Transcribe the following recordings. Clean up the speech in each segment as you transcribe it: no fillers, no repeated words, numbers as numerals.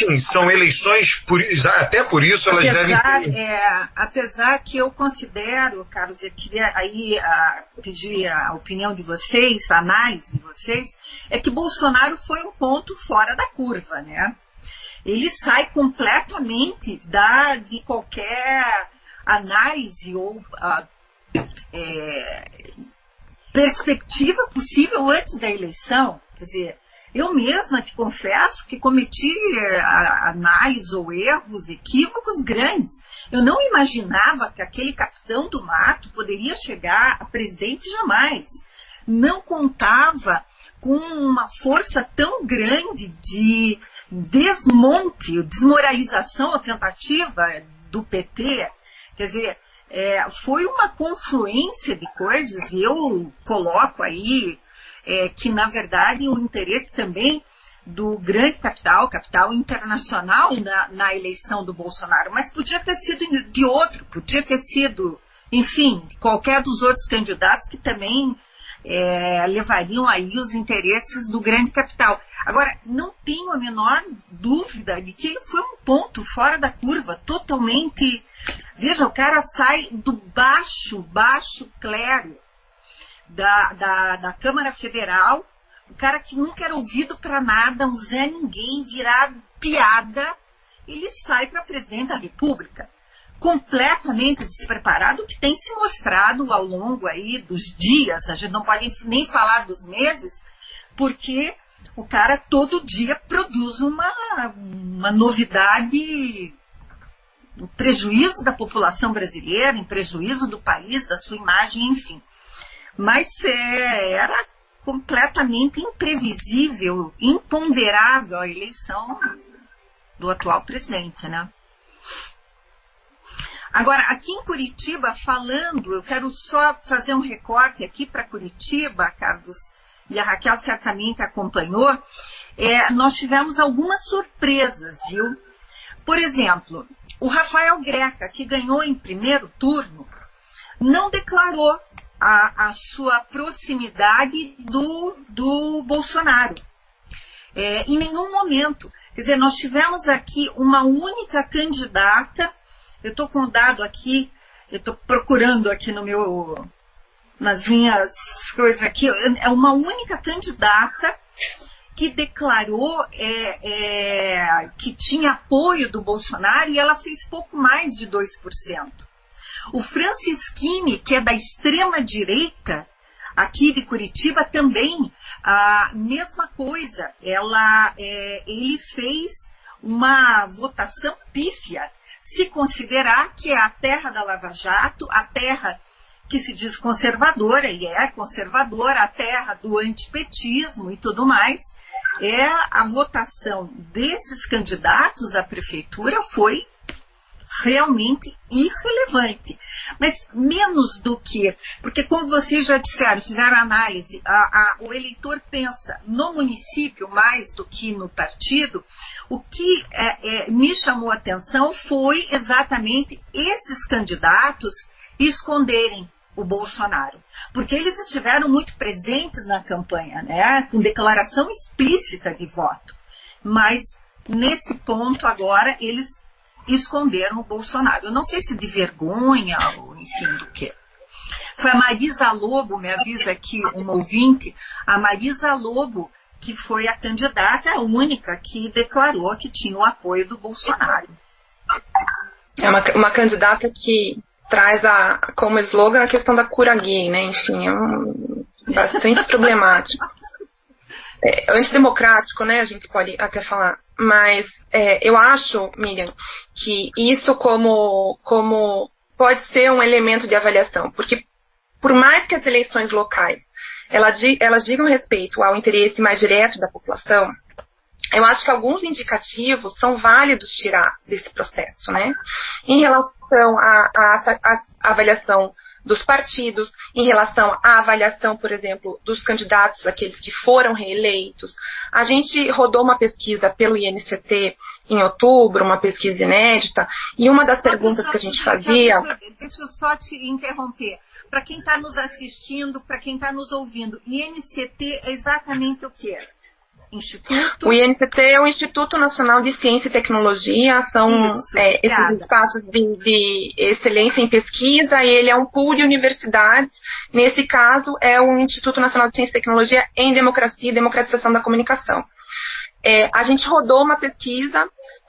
enfim, são eleições, até por isso elas devem ser... apesar que eu considero, Carlos, eu queria aí pedir a opinião de vocês, a análise de vocês, é que Bolsonaro foi um ponto fora da curva, né? Ele sai completamente de qualquer análise ou perspectiva possível antes da eleição. Quer dizer, eu mesma que confesso que cometi análise ou erros, equívocos grandes. Eu não imaginava que aquele capitão do mato poderia chegar a presidente jamais. Não contava com uma força tão grande de desmonte, desmoralização ou tentativa do PT. Quer dizer, foi uma confluência de coisas, e eu coloco aí que, na verdade, o interesse também do grande capital internacional na eleição do Bolsonaro, mas podia ter sido de outro, podia ter sido, enfim, qualquer dos outros candidatos que também levariam aí os interesses do grande capital. Agora, não tenho a menor dúvida de que ele foi um ponto fora da curva, totalmente... Veja, o cara sai do baixo clero da Câmara Federal, o cara que nunca era ouvido para nada, um Zé Ninguém, virar piada, ele sai para presidente da República, completamente despreparado, que tem se mostrado ao longo aí dos dias, a gente não pode nem falar dos meses, porque o cara todo dia produz uma novidade, em prejuízo da população brasileira, em prejuízo do país, da sua imagem, enfim. Mas era completamente imprevisível, imponderável a eleição do atual presidente, né? Agora, aqui em Curitiba, eu quero só fazer um recorte aqui para Curitiba, Carlos, e a Raquel certamente acompanhou, nós tivemos algumas surpresas, viu? Por exemplo, o Rafael Greca, que ganhou em primeiro turno, não declarou a sua proximidade do Bolsonaro. Em nenhum momento. Quer dizer, nós tivemos aqui uma única candidata, eu estou com o dado aqui, eu estou procurando aqui nas minhas coisas aqui, é uma única candidata que declarou que tinha apoio do Bolsonaro e ela fez pouco mais de 2%. O Francisquini, que é da extrema-direita, aqui de Curitiba, também a mesma coisa. Ele fez uma votação pífia, se considerar que é a terra da Lava Jato, a terra que se diz conservadora, e é conservadora, a terra do antipetismo e tudo mais. A votação desses candidatos à prefeitura foi realmente irrelevante. Mas menos do que... Porque, como vocês já disseram, fizeram análise, o eleitor pensa no município mais do que no partido. O que me chamou a atenção foi exatamente esses candidatos esconderem o Bolsonaro. Porque eles estiveram muito presentes na campanha, né, com declaração explícita de voto. Mas, nesse ponto, agora, eles esconderam o Bolsonaro. Eu não sei se de vergonha ou enfim do que. Foi a Marisa Lobo, me avisa aqui uma ouvinte, a Marisa Lobo, que foi a candidata, a única que declarou que tinha o apoio do Bolsonaro. É uma candidata que traz como slogan a questão da cura gay, né? Enfim, bastante problemático. Antidemocrático, né? A gente pode até falar. Mas eu acho, Miriam, que isso como pode ser um elemento de avaliação. Porque por mais que as eleições locais elas digam respeito ao interesse mais direto da população, eu acho que alguns indicativos são válidos tirar desse processo, né? Em relação à avaliação dos partidos, em relação à avaliação, por exemplo, dos candidatos, aqueles que foram reeleitos. A gente rodou uma pesquisa pelo INCT em outubro, uma pesquisa inédita, e uma das perguntas que a gente fazia... Deixa eu só te interromper. Para quem está nos assistindo, para quem está nos ouvindo, INCT é exatamente o quê? instituto? O INCT é o Instituto Nacional de Ciência e Tecnologia, são esses espaços de excelência em pesquisa, e ele é um pool de universidades. Nesse caso, é o Instituto Nacional de Ciência e Tecnologia em Democracia e Democratização da Comunicação. A gente rodou uma pesquisa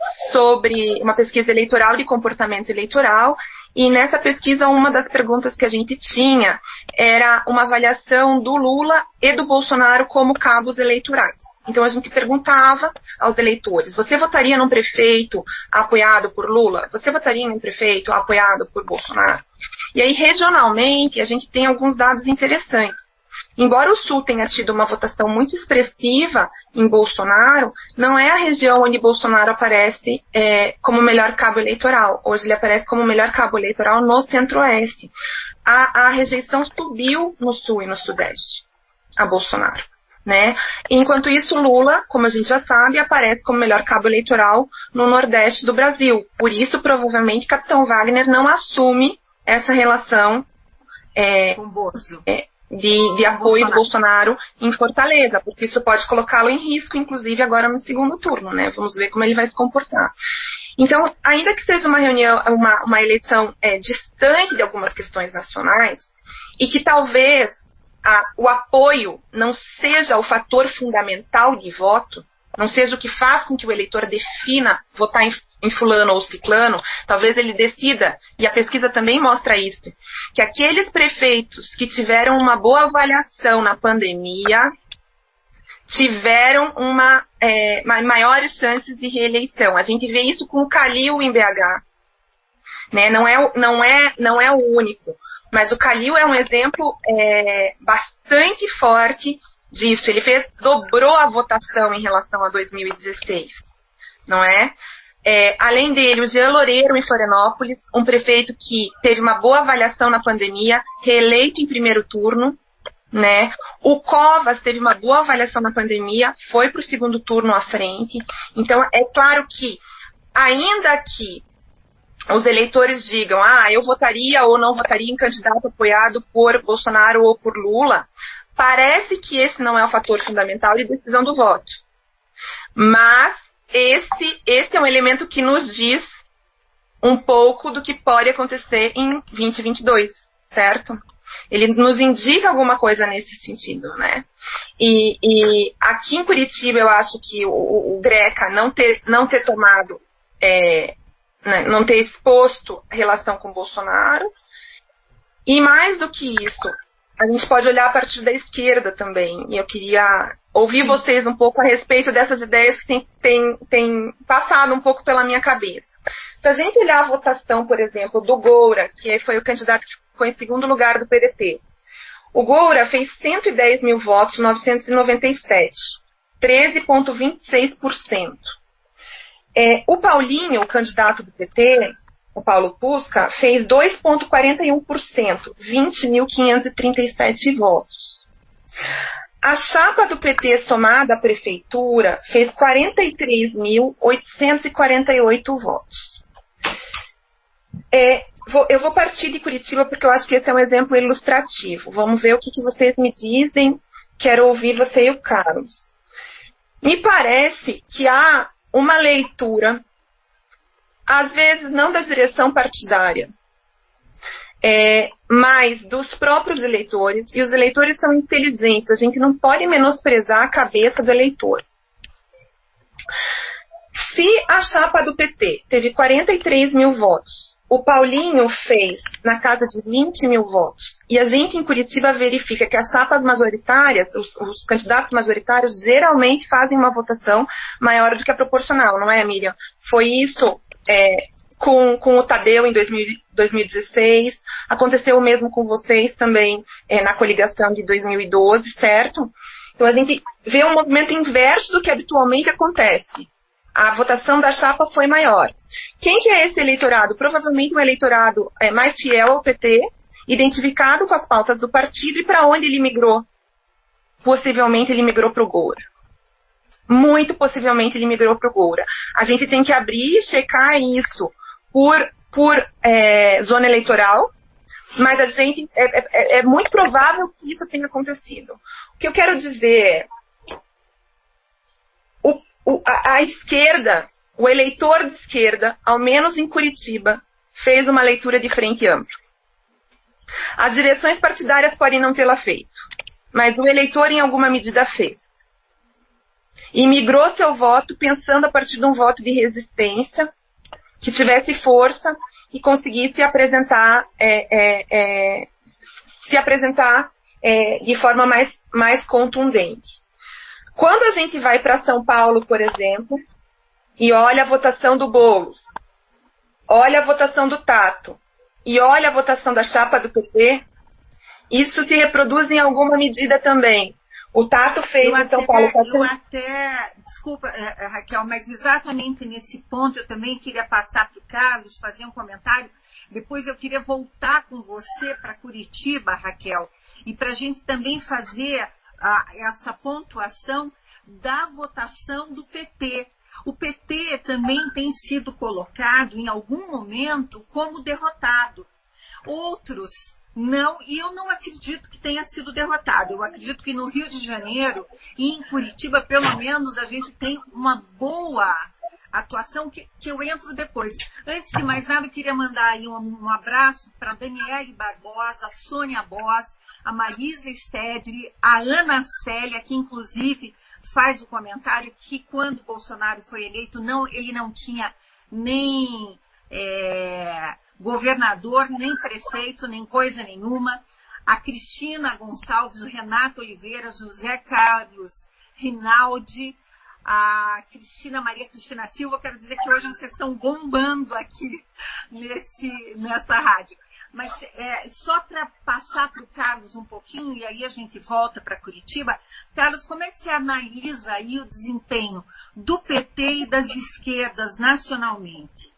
eleitoral de comportamento eleitoral, e nessa pesquisa uma das perguntas que a gente tinha era uma avaliação do Lula e do Bolsonaro como cabos eleitorais. Então a gente perguntava aos eleitores: você votaria num prefeito apoiado por Lula? Você votaria num prefeito apoiado por Bolsonaro? E aí, regionalmente, a gente tem alguns dados interessantes. Embora o Sul tenha tido uma votação muito expressiva em Bolsonaro, não é a região onde Bolsonaro aparece como o melhor cabo eleitoral. Hoje ele aparece como o melhor cabo eleitoral no Centro-Oeste. A rejeição subiu no Sul e no Sudeste a Bolsonaro, né? Enquanto isso, Lula, como a gente já sabe, aparece como melhor cabo eleitoral no Nordeste do Brasil. Por isso, provavelmente, Capitão Wagner não assume essa relação com Bolsonaro. De apoio do Bolsonaro em Fortaleza, porque isso pode colocá-lo em risco, inclusive agora no segundo turno, né? Vamos ver como ele vai se comportar. Então, ainda que seja uma eleição distante de algumas questões nacionais, e que talvez o apoio não seja o fator fundamental de voto, não seja o que faz com que o eleitor defina votar em fulano ou ciclano, talvez ele decida, e a pesquisa também mostra isso, que aqueles prefeitos que tiveram uma boa avaliação na pandemia tiveram maiores chances de reeleição. A gente vê isso com o Calil em BH, né? Não é o único, mas o Calil é um exemplo bastante forte disso. Ele dobrou a votação em relação a 2016, não é? Além dele, o Jean Loureiro em Florianópolis, um prefeito que teve uma boa avaliação na pandemia, reeleito em primeiro turno, né? O Covas teve uma boa avaliação na pandemia, foi para o segundo turno à frente. Então, é claro que, ainda que os eleitores digam, eu votaria ou não votaria em candidato apoiado por Bolsonaro ou por Lula, parece que esse não é o fator fundamental de decisão do voto. Mas esse é um elemento que nos diz um pouco do que pode acontecer em 2022, certo? Ele nos indica alguma coisa nesse sentido, né? E aqui em Curitiba, eu acho que o Greca não ter tomado, não ter exposto a relação com Bolsonaro, e mais do que isso, a gente pode olhar a partir da esquerda também, e eu queria ouvir vocês um pouco a respeito dessas ideias que têm passado um pouco pela minha cabeça. Se a gente olhar a votação, por exemplo, do Goura, que foi o candidato que ficou em segundo lugar do PDT, o Goura fez 110 mil votos, 997, 13,26%. O Paulinho, o candidato do PT, o Paulo Pusca, fez 2,41%, 20.537 votos. A chapa do PT somada à prefeitura fez 43.848 votos. Eu vou partir de Curitiba porque eu acho que esse é um exemplo ilustrativo. Vamos ver o que vocês me dizem. Quero ouvir você e o Carlos. Me parece que há uma leitura, às vezes não da direção partidária, mas dos próprios eleitores, e os eleitores são inteligentes, a gente não pode menosprezar a cabeça do eleitor. Se a chapa do PT teve 43 mil votos, o Paulinho fez na casa de 20 mil votos, e a gente em Curitiba verifica que as chapas majoritárias, os candidatos majoritários geralmente fazem uma votação maior do que a proporcional, não é, Miriam? Foi isso com o Tadeu em 2016, aconteceu o mesmo com vocês também na coligação de 2012, certo? Então a gente vê um movimento inverso do que habitualmente acontece. A votação da chapa foi maior. Quem que é esse eleitorado? Provavelmente um eleitorado mais fiel ao PT, identificado com as pautas do partido, e para onde ele migrou? Possivelmente ele migrou para o Goura. Muito possivelmente ele migrou para o Goura. A gente tem que abrir e checar isso por zona eleitoral, mas a gente é muito provável que isso tenha acontecido. O que eu quero dizer a esquerda, o eleitor de esquerda, ao menos em Curitiba, fez uma leitura de frente ampla. As direções partidárias podem não tê-la feito, mas o eleitor em alguma medida fez. E migrou seu voto pensando a partir de um voto de resistência, que tivesse força e conseguisse se apresentar de forma mais contundente. Quando a gente vai para São Paulo, por exemplo, e olha a votação do Boulos, olha a votação do Tato e olha a votação da chapa do PT, isso se reproduz em alguma medida também. O Tato fez em São Paulo. Desculpa, Raquel, mas exatamente nesse ponto eu também queria passar para o Carlos, fazer um comentário. Depois eu queria voltar com você para Curitiba, Raquel, e para a gente também fazer essa pontuação da votação do PT. O PT também tem sido colocado em algum momento como derrotado. Outros não, e eu não acredito que tenha sido derrotado. Eu acredito que no Rio de Janeiro e em Curitiba, pelo menos, a gente tem uma boa atuação que eu entro depois. Antes de mais nada, eu queria mandar aí um abraço para a Daniele Barbosa, a Sônia Boss, a Marisa Stedley, a Ana Célia, que inclusive faz o comentário que quando Bolsonaro foi eleito, ele não tinha nem governador, nem prefeito, nem coisa nenhuma. A Cristina Gonçalves, o Renato Oliveira, José Carlos Rinaldi, a Maria Cristina Silva. Quero dizer que hoje vocês estão bombando aqui nessa rádio. Mas só para passar para o Carlos um pouquinho, e aí a gente volta para Curitiba. Carlos, como é que você analisa aí o desempenho do PT e das esquerdas nacionalmente?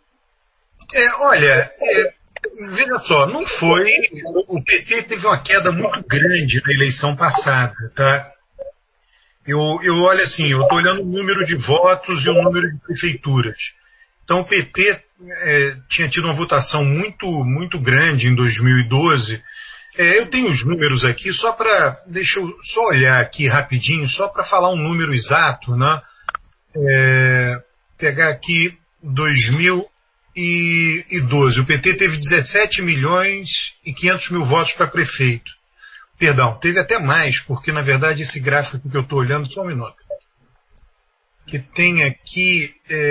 Olha, veja só, não foi... O PT teve uma queda muito grande na eleição passada, tá? Eu olho assim, eu estou olhando o número de votos e o número de prefeituras. Então o PT tinha tido uma votação muito, muito grande em 2012. Eu tenho os números aqui, deixa eu só olhar aqui rapidinho, só para falar um número exato, né? Pegar aqui 2012. O PT teve 17 milhões e 500 mil votos para prefeito. Perdão, teve até mais, porque na verdade esse gráfico que eu estou olhando, só um minuto, que tem aqui,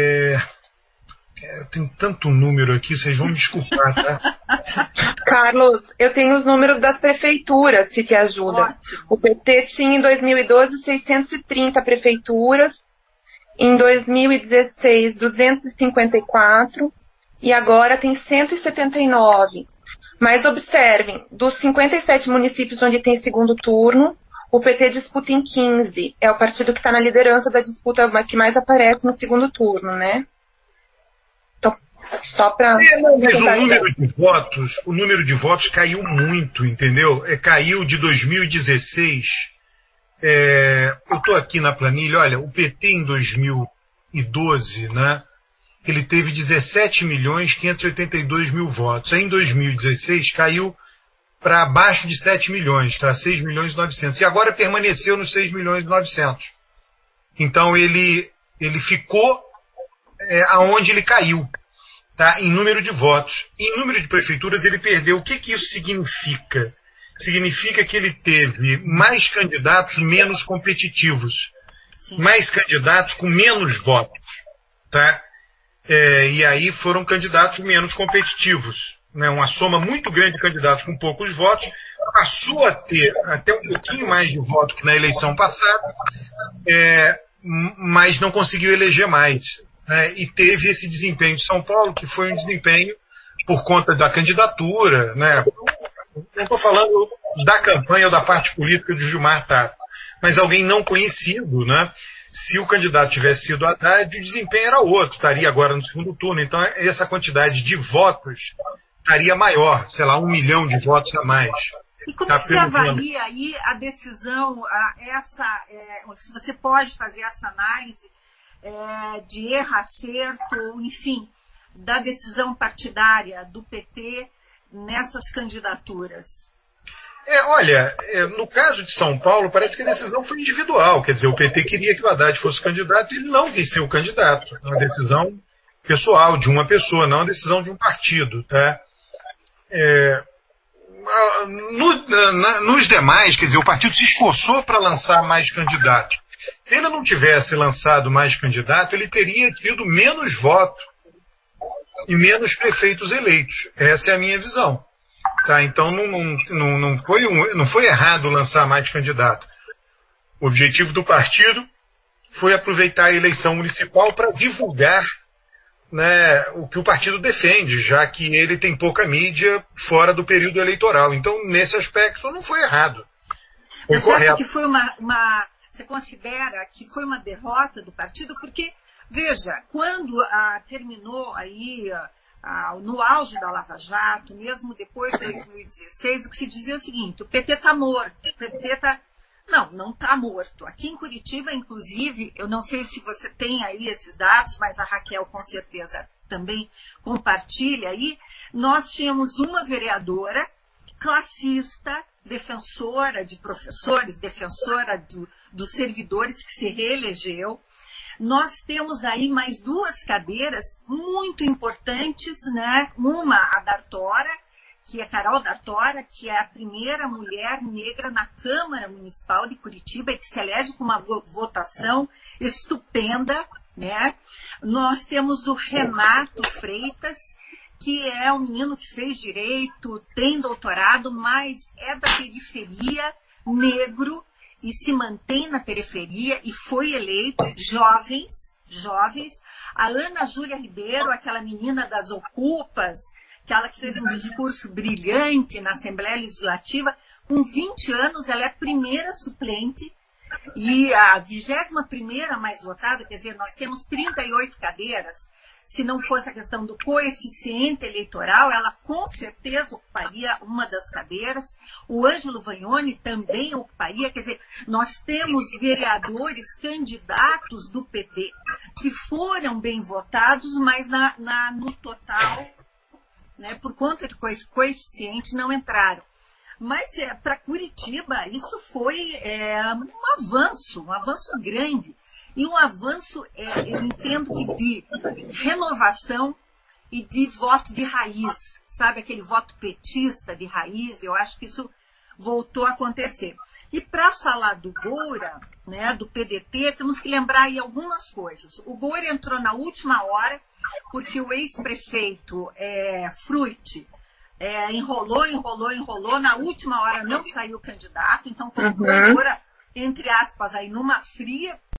tem tanto número aqui, vocês vão me desculpar, tá? Carlos, eu tenho os números das prefeituras, se te ajuda. Ótimo. O PT tinha em 2012 630 prefeituras, em 2016 254 e agora tem 179. Mas observem, dos 57 municípios onde tem segundo turno, o PT disputa em 15. É o partido que está na liderança da disputa que mais aparece no segundo turno, né? Então, só para... Mas o número de votos caiu muito, entendeu? Caiu de 2016. Eu estou aqui na planilha, olha, o PT em 2012, né? Ele teve 17 milhões 582 mil votos. Aí em 2016 caiu para abaixo de 7 milhões, tá? 6 milhões e 900. E agora permaneceu nos 6 milhões e 900. Então ele ficou aonde ele caiu, tá? Em número de votos. Em número de prefeituras ele perdeu. O que isso significa? Significa que ele teve mais candidatos menos competitivos. Sim. Mais candidatos com menos votos, tá? E aí foram candidatos menos competitivos, né? Uma soma muito grande de candidatos com poucos votos, passou a ter até um pouquinho mais de voto que na eleição passada, mas não conseguiu eleger mais, né? E teve esse desempenho de São Paulo, que foi um desempenho por conta da candidatura, né? Não estou falando da campanha ou da parte política de Gilmar Tato, mas alguém não conhecido, né? Se o candidato tivesse sido Haddad, o desempenho era outro, estaria agora no segundo turno. Então, essa quantidade de votos estaria maior, sei lá, 1 milhão de votos a mais. E como é que você avalia aí a decisão, se você pode fazer essa análise de erro, acerto, enfim, da decisão partidária do PT nessas candidaturas? Olha, no caso de São Paulo, parece que a decisão foi individual. Quer dizer, o PT queria que o Haddad fosse candidato e ele não quis ser o candidato. É uma decisão pessoal de uma pessoa, não uma decisão de um partido. Tá? Nos demais, quer dizer, o partido se esforçou para lançar mais candidato. Se ele não tivesse lançado mais candidato, ele teria tido menos voto e menos prefeitos eleitos. Essa é a minha visão. Tá, então não foi errado lançar mais candidato. O objetivo do partido foi aproveitar a eleição municipal para divulgar, né, o que o partido defende, já que ele tem pouca mídia fora do período eleitoral. Então, nesse aspecto, não foi errado. Foi correto. Que foi você considera que foi uma derrota do partido? Porque, veja, quando terminou aí no auge da Lava Jato, mesmo depois de 2016, o que se dizia é o seguinte: o PT está morto, o PT está... Não está morto. Aqui em Curitiba, inclusive, eu não sei se você tem aí esses dados, mas a Raquel com certeza também compartilha aí, nós tínhamos uma vereadora classista, defensora de professores, defensora dos servidores, que se reelegeu. Nós temos aí mais duas cadeiras muito importantes, né? Uma, a Dartora, que é Carol Dartora, que é a primeira mulher negra na Câmara Municipal de Curitiba e que se elege com uma votação estupenda, né? Nós temos o Renato Freitas, que é um menino que fez direito, tem doutorado, mas é da periferia, negro, e se mantém na periferia e foi eleito. Jovens. A Ana Júlia Ribeiro, aquela menina das Ocupas, aquela que fez um discurso brilhante na Assembleia Legislativa, com 20 anos, ela é a primeira suplente e a 21ª mais votada, quer dizer, nós temos 38 cadeiras. Se não fosse a questão do coeficiente eleitoral, ela com certeza ocuparia uma das cadeiras. O Ângelo Vagnoni também ocuparia. Quer dizer, nós temos vereadores candidatos do PT que foram bem votados, mas no total, né, por conta de coeficiente, não entraram. Mas para Curitiba isso foi um avanço grande. E um avanço, eu entendo que de renovação e de voto de raiz, sabe, aquele voto petista de raiz, eu acho que isso voltou a acontecer. E para falar do Goura, né, do PDT, temos que lembrar aí algumas coisas. O Goura entrou na última hora, porque o ex-prefeito Fruit enrolou, na última hora não saiu candidato, então colocou o Goura, entre aspas, aí numa fria,